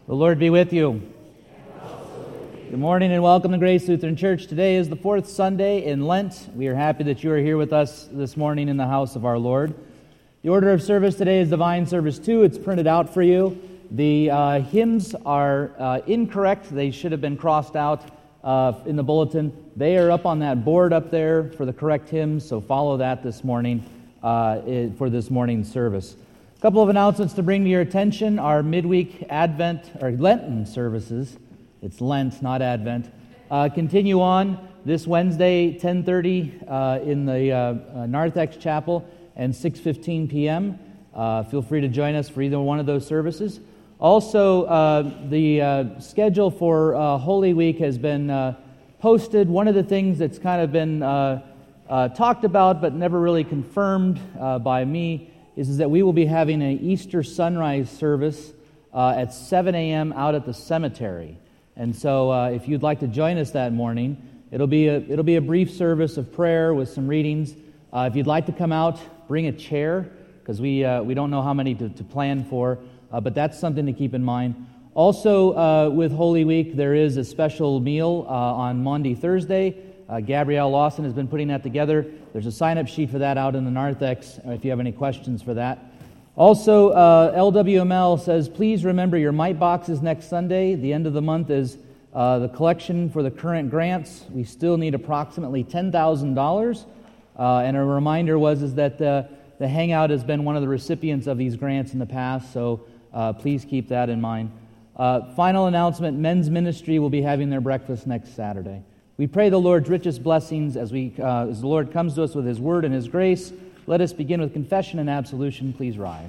The Lord be with you. Good morning and welcome to Grace Lutheran Church. Today is the fourth Sunday in Lent. We are happy that you are here with us this morning in the house of our Lord. The order of service today is Divine Service 2. It's printed out for you. The hymns are incorrect. They should have been crossed out in the bulletin. They are up on that board up there for the correct hymns, so follow that this morning for this morning's service. A couple of announcements to bring to your attention. Our midweek Advent, or Lenten services, it's Lent, not Advent, continue on this Wednesday, 10:30 in the Narthex Chapel and 6:15 p.m. Feel free to join us for either one of those services. Also, the schedule for Holy Week has been posted. One of the things that's kind of been talked about but never really confirmed by me is that we will be having an Easter sunrise service at 7 a.m. out at the cemetery. And so if you'd like to join us that morning, it'll be a brief service of prayer with some readings. If you'd like to come out, bring a chair, because we don't know how many to plan for, but that's something to keep in mind. Also, with Holy Week, there is a special meal on Maundy Thursday. Gabrielle Lawson has been putting that together. There's a sign-up sheet for that out in the narthex if you have any questions for that. Also, LWML says, please remember your mite boxes next Sunday. The end of the month is the collection for the current grants. We still need approximately $10,000. And a reminder is that the Hangout has been one of the recipients of these grants in the past, so please keep that in mind. Final announcement, men's ministry will be having their breakfast next Saturday. We pray the Lord's richest blessings as the Lord comes to us with His Word and His grace. Let us begin with confession and absolution. Please rise.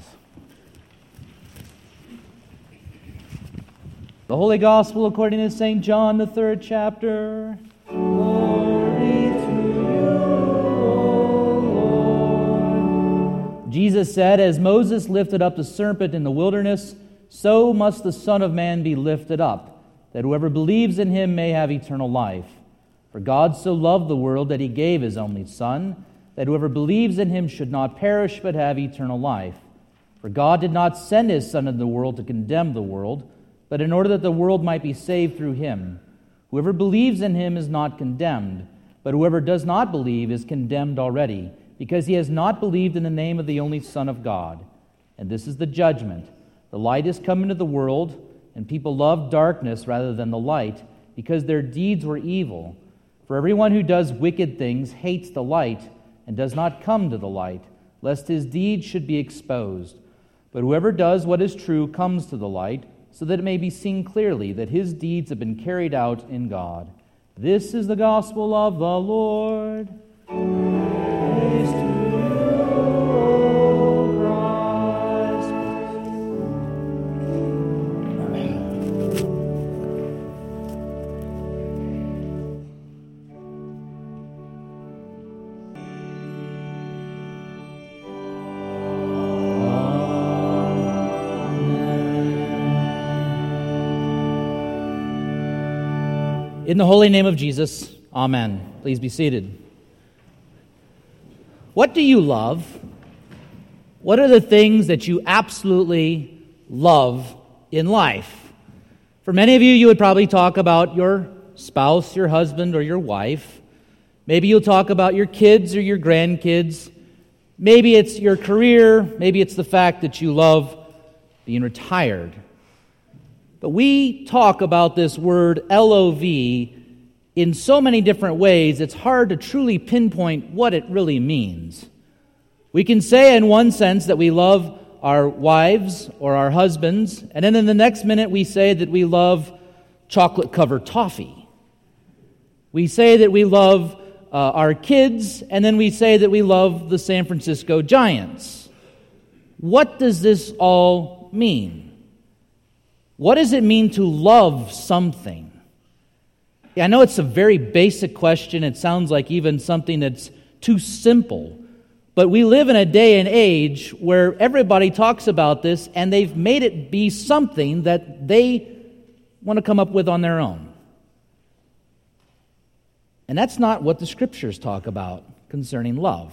The Holy Gospel according to St. John, the 3rd chapter. Glory to you, O Lord. Jesus said, as Moses lifted up the serpent in the wilderness, so must the Son of Man be lifted up, that whoever believes in Him may have eternal life. For God so loved the world that He gave His only Son, that whoever believes in Him should not perish but have eternal life. For God did not send His Son into the world to condemn the world, but in order that the world might be saved through Him. Whoever believes in Him is not condemned, but whoever does not believe is condemned already, because he has not believed in the name of the only Son of God. And this is the judgment. The light is come into the world, and people love darkness rather than the light, because their deeds were evil. For everyone who does wicked things hates the light and does not come to the light, lest his deeds should be exposed. But whoever does what is true comes to the light, so that it may be seen clearly that his deeds have been carried out in God. This is the gospel of the Lord. Praise to you, O Christ. In the holy name of Jesus, amen. Please be seated. What do you love? What are the things that you absolutely love in life? For many of you, you would probably talk about your spouse, your husband, or your wife. Maybe you'll talk about your kids or your grandkids. Maybe it's your career. Maybe it's the fact that you love being retired. But we talk about this word love in so many different ways, it's hard to truly pinpoint what it really means. We can say in one sense that we love our wives or our husbands, and then in the next minute we say that we love chocolate-covered toffee. We say that we love our kids, and then we say that we love the San Francisco Giants. What does this all mean? What does it mean to love something? Yeah, I know it's a very basic question. It sounds like even something that's too simple. But we live in a day and age where everybody talks about this, and they've made it be something that they want to come up with on their own. And that's not what the Scriptures talk about concerning love.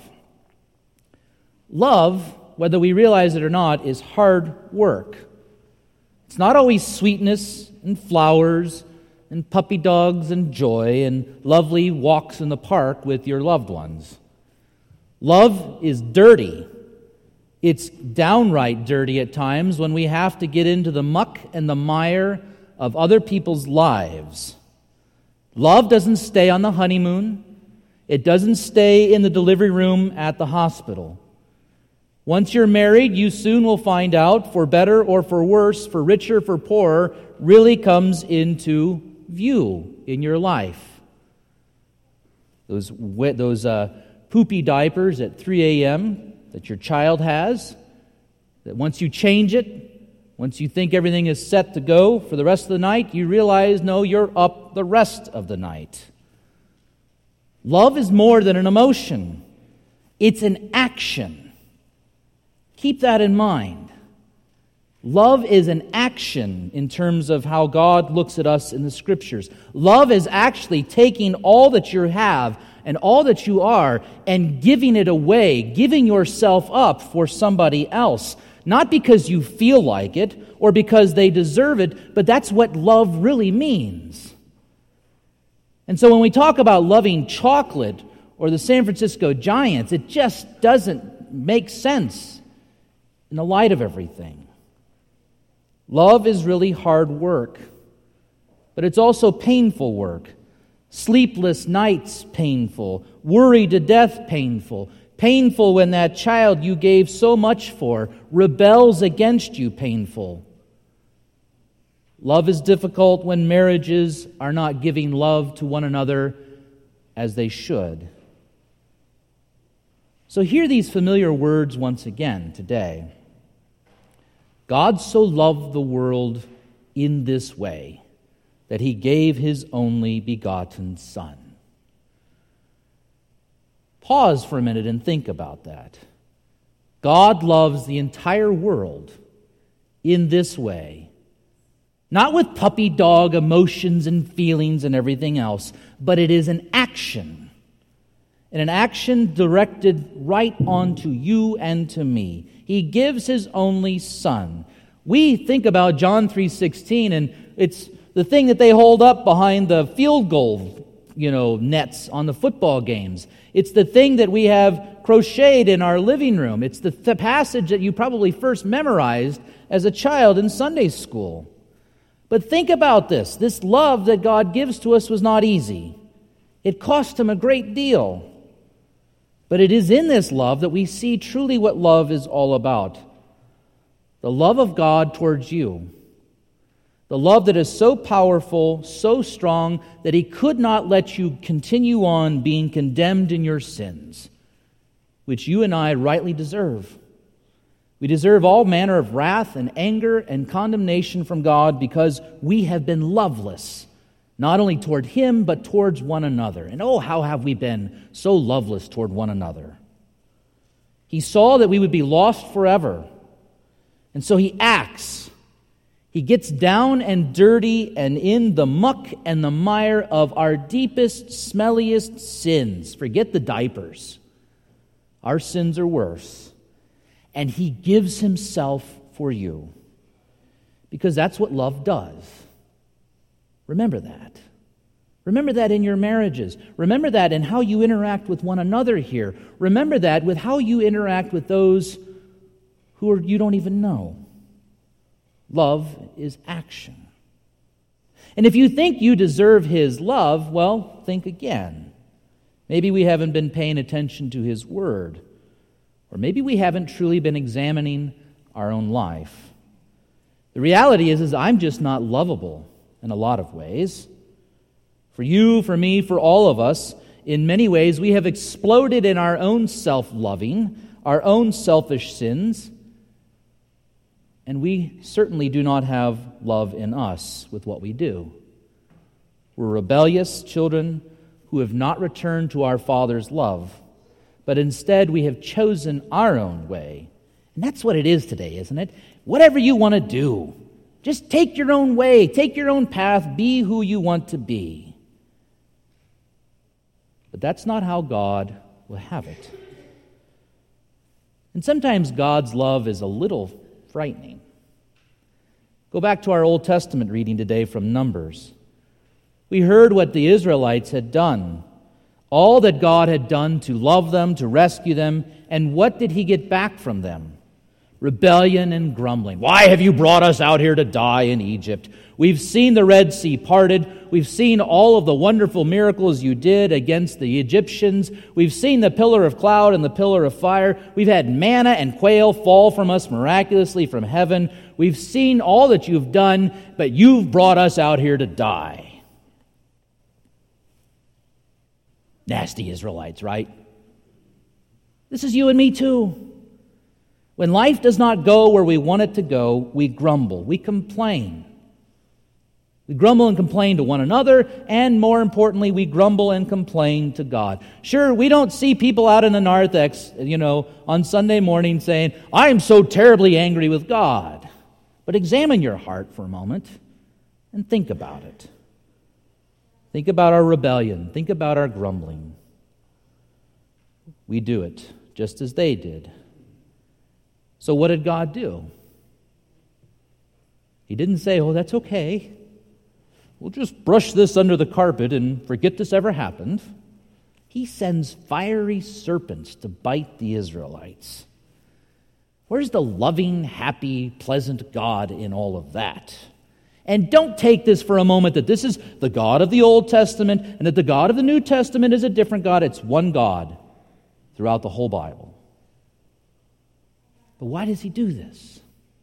Love, whether we realize it or not, is hard work. It's not always sweetness and flowers and puppy dogs and joy and lovely walks in the park with your loved ones. Love is dirty. It's downright dirty at times when we have to get into the muck and the mire of other people's lives. Love doesn't stay on the honeymoon. It doesn't stay in the delivery room at the hospital. Once you're married, you soon will find out, for better or for worse, for richer, for poorer, really comes into view in your life. Those poopy diapers at 3 a.m. that your child has, that once you change it, once you think everything is set to go for the rest of the night, you realize, no, you're up the rest of the night. Love is more than an emotion. It's an action. Keep that in mind. Love is an action in terms of how God looks at us in the Scriptures. Love is actually taking all that you have and all that you are and giving it away, giving yourself up for somebody else. Not because you feel like it or because they deserve it, but that's what love really means. And so when we talk about loving chocolate or the San Francisco Giants, it just doesn't make sense in the light of everything. Love is really hard work, but it's also painful work. Sleepless nights, painful. Worry to death, painful. Painful when that child you gave so much for rebels against you, painful. Love is difficult when marriages are not giving love to one another as they should. So hear these familiar words once again today. God so loved the world in this way, that He gave His only begotten Son. Pause for a minute and think about that. God loves the entire world in this way. Not with puppy dog emotions and feelings and everything else, but it is an action. And an action directed right onto you and to me. He gives His only Son. We think about John 3:16, and it's the thing that they hold up behind the field goal, nets on the football games. It's the thing that we have crocheted in our living room. It's the passage that you probably first memorized as a child in Sunday school. But think about this. This love that God gives to us was not easy. It cost Him a great deal. But it is in this love that we see truly what love is all about. The love of God towards you. The love that is so powerful, so strong, that He could not let you continue on being condemned in your sins, which you and I rightly deserve. We deserve all manner of wrath and anger and condemnation from God because we have been loveless, not only toward Him, but towards one another. And oh, how have we been so loveless toward one another. He saw that we would be lost forever, and so He acts. He gets down and dirty and in the muck and the mire of our deepest, smelliest sins. Forget the diapers. Our sins are worse. And He gives Himself for you. Because that's what love does. Remember that. Remember that in your marriages. Remember that in how you interact with one another here. Remember that with how you interact with those who you don't even know. Love is action. And if you think you deserve His love, well, think again. Maybe we haven't been paying attention to His Word. Or maybe we haven't truly been examining our own life. The reality is I'm just not lovable in a lot of ways. For you, for me, for all of us, in many ways we have exploded in our own self-loving, our own selfish sins, and we certainly do not have love in us with what we do. We're rebellious children who have not returned to our Father's love, but instead we have chosen our own way. And that's what it is today, isn't it? Whatever you want to do, just take your own way, take your own path, be who you want to be. But that's not how God will have it. And sometimes God's love is a little frightening. Go back to our Old Testament reading today from Numbers. We heard what the Israelites had done, all that God had done to love them, to rescue them, and what did He get back from them? Rebellion and grumbling. Why have you brought us out here to die in Egypt? We've seen the Red Sea parted. We've seen all of the wonderful miracles you did against the Egyptians. We've seen the pillar of cloud and the pillar of fire. We've had manna and quail fall from us miraculously from heaven. We've seen all that you've done, but you've brought us out here to die. Nasty Israelites, right? This is you and me too. When life does not go where we want it to go, we grumble, we complain. We grumble and complain to one another, and more importantly, we grumble and complain to God. Sure, we don't see people out in the narthex, on Sunday morning saying, I am so terribly angry with God. But examine your heart for a moment and think about it. Think about our rebellion. Think about our grumbling. We do it just as they did. So what did God do? He didn't say, oh, that's okay. We'll just brush this under the carpet and forget this ever happened. He sends fiery serpents to bite the Israelites. Where's the loving, happy, pleasant God in all of that? And don't take this for a moment that this is the God of the Old Testament and that the God of the New Testament is a different God. It's one God throughout the whole Bible. But why does He do this?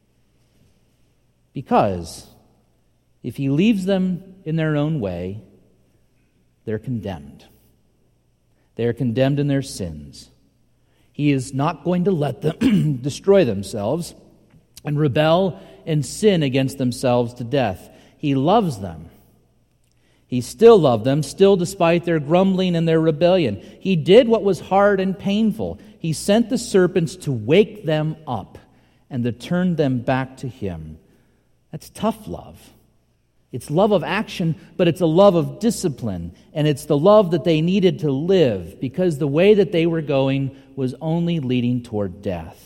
Because if He leaves them in their own way, they're condemned. They are condemned in their sins. He is not going to let them destroy themselves and rebel and sin against themselves to death. He loves them. He still loved them, still despite their grumbling and their rebellion. He did what was hard and painful. He sent the serpents to wake them up and to turn them back to Him. That's tough love. It's love of action, but it's a love of discipline. And it's the love that they needed to live because the way that they were going was only leading toward death.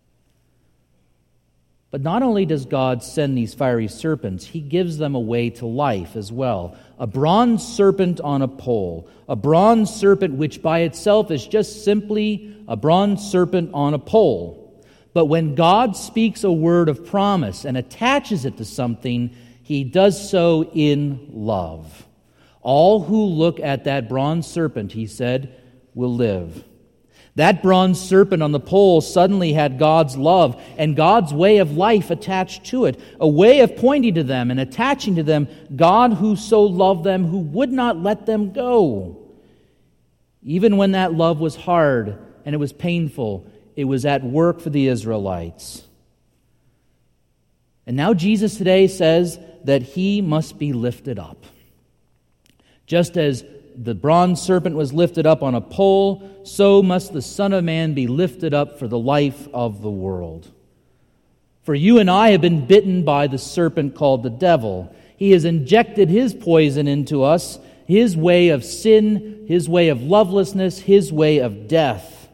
But not only does God send these fiery serpents, He gives them a way to life as well. A bronze serpent on a pole. A bronze serpent which by itself is just simply a bronze serpent on a pole. But when God speaks a word of promise and attaches it to something, He does so in love. All who look at that bronze serpent, He said, will live. That bronze serpent on the pole suddenly had God's love and God's way of life attached to it, a way of pointing to them and attaching to them God who so loved them, who would not let them go. Even when that love was hard and it was painful, it was at work for the Israelites. And now Jesus today says that He must be lifted up. Just as the bronze serpent was lifted up on a pole, so must the Son of Man be lifted up for the life of the world. For you and I have been bitten by the serpent called the devil. He has injected his poison into us, his way of sin, his way of lovelessness, his way of death.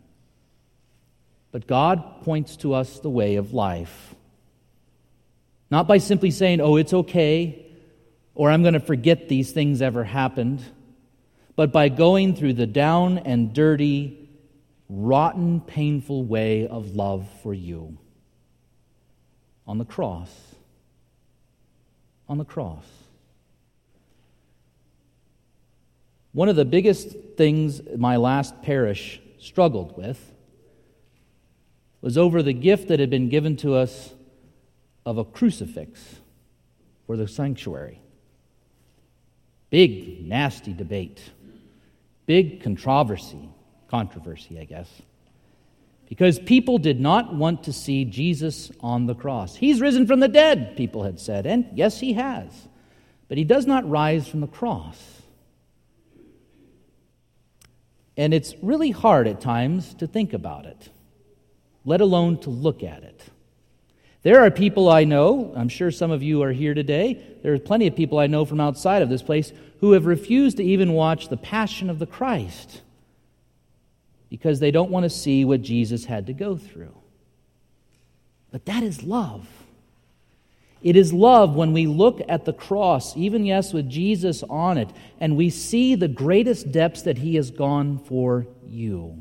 But God points to us the way of life. Not by simply saying, oh, it's okay, or I'm going to forget these things ever happened, but by going through the down and dirty, rotten, painful way of love for you. On the cross. On the cross. One of the biggest things my last parish struggled with was over the gift that had been given to us of a crucifix for the sanctuary. Big, nasty debate. Big controversy, I guess. Because people did not want to see Jesus on the cross. He's risen from the dead, people had said, and yes, He has. But He does not rise from the cross. And it's really hard at times to think about it, let alone to look at it. There are people I know, I'm sure some of you are here today, there are plenty of people I know from outside of this place who have refused to even watch the Passion of the Christ because they don't want to see what Jesus had to go through. But that is love. It is love when we look at the cross, even yes, with Jesus on it, and we see the greatest depths that He has gone for you.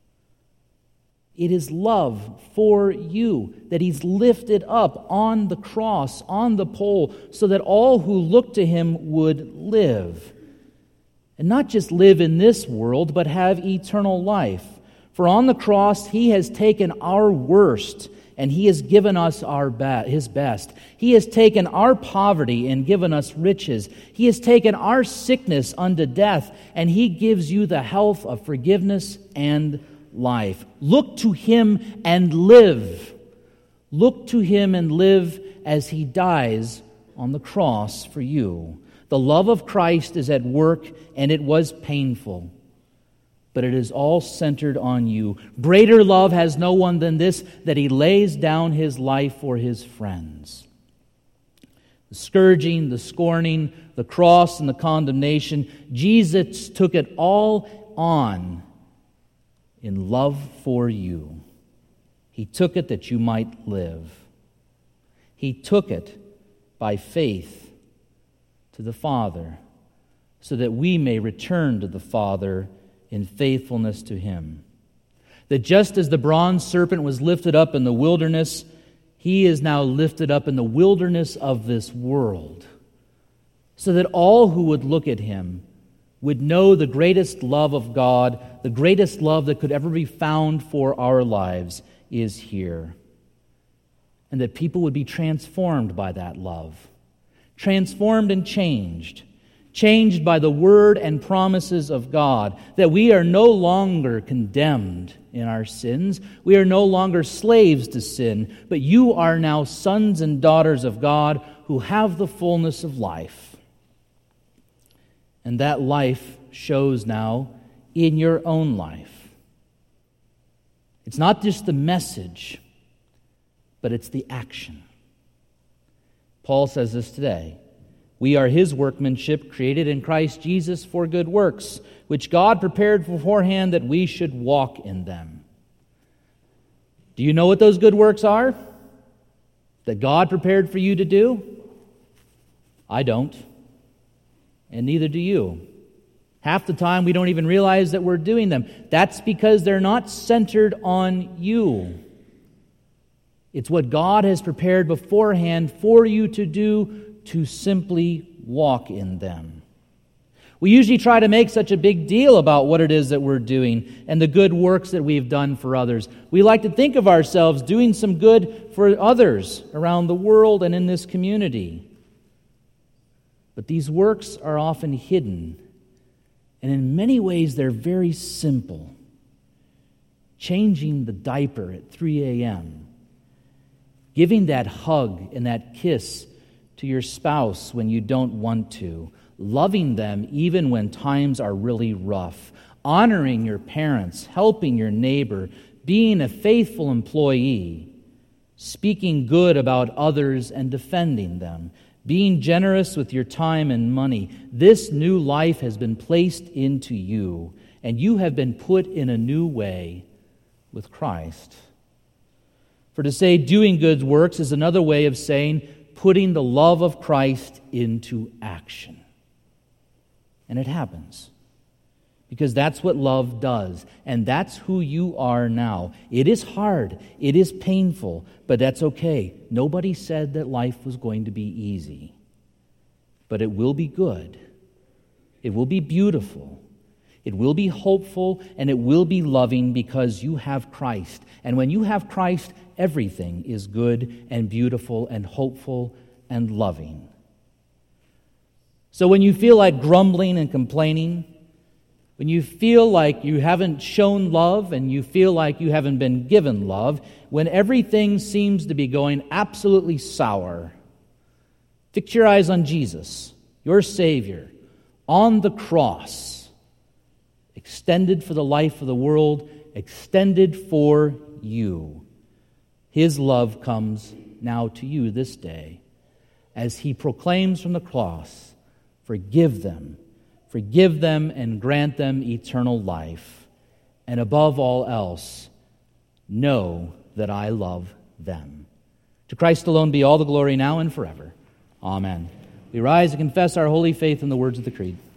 It is love for you that He's lifted up on the cross, on the pole, so that all who look to Him would live. And not just live in this world, but have eternal life. For on the cross, He has taken our worst, and He has given us His best. He has taken our poverty and given us riches. He has taken our sickness unto death, and He gives you the health of forgiveness and life. Look to Him and live. Look to Him and live as He dies on the cross for you. The love of Christ is at work, and it was painful, but it is all centered on you. Greater love has no one than this, that He lays down His life for His friends. The scourging, the scorning, the cross, and the condemnation, Jesus took it all on in love for you. He took it that you might live. He took it by faith to the Father, so that we may return to the Father in faithfulness to Him. That just as the bronze serpent was lifted up in the wilderness, He is now lifted up in the wilderness of this world, so that all who would look at Him would know the greatest love of God, the greatest love that could ever be found for our lives is here. And that people would be transformed by that love. Transformed and changed by the word and promises of God, that we are no longer condemned in our sins. We are no longer slaves to sin, but you are now sons and daughters of God who have the fullness of life. And that life shows now in your own life. It's not just the message, but it's the action. Paul says this today. We are His workmanship, created in Christ Jesus for good works, which God prepared beforehand that we should walk in them. Do you know what those good works are that God prepared for you to do? I don't, and neither do you. Half the time we don't even realize that we're doing them. That's because they're not centered on you. It's what God has prepared beforehand for you to do, to simply walk in them. We usually try to make such a big deal about what it is that we're doing and the good works that we've done for others. We like to think of ourselves doing some good for others around the world and in this community. But these works are often hidden, and in many ways they're very simple. Changing the diaper at 3 a.m., giving that hug and that kiss to your spouse when you don't want to, loving them even when times are really rough, honoring your parents, helping your neighbor, being a faithful employee, speaking good about others and defending them, being generous with your time and money. This new life has been placed into you, and you have been put in a new way with Christ. For to say doing good works is another way of saying putting the love of Christ into action. And it happens. Because that's what love does. And that's who you are now. It is hard. It is painful. But that's okay. Nobody said that life was going to be easy. But it will be good. It will be beautiful. It will be hopeful. And it will be loving because you have Christ. And when you have Christ, everything is good and beautiful and hopeful and loving. So when you feel like grumbling and complaining, when you feel like you haven't shown love and you feel like you haven't been given love, when everything seems to be going absolutely sour, fix your eyes on Jesus, your Savior, on the cross, extended for the life of the world, extended for you. His love comes now to you this day as He proclaims from the cross, forgive them and grant them eternal life. And above all else, know that I love them. To Christ alone be all the glory now and forever. Amen. We rise and confess our holy faith in the words of the Creed.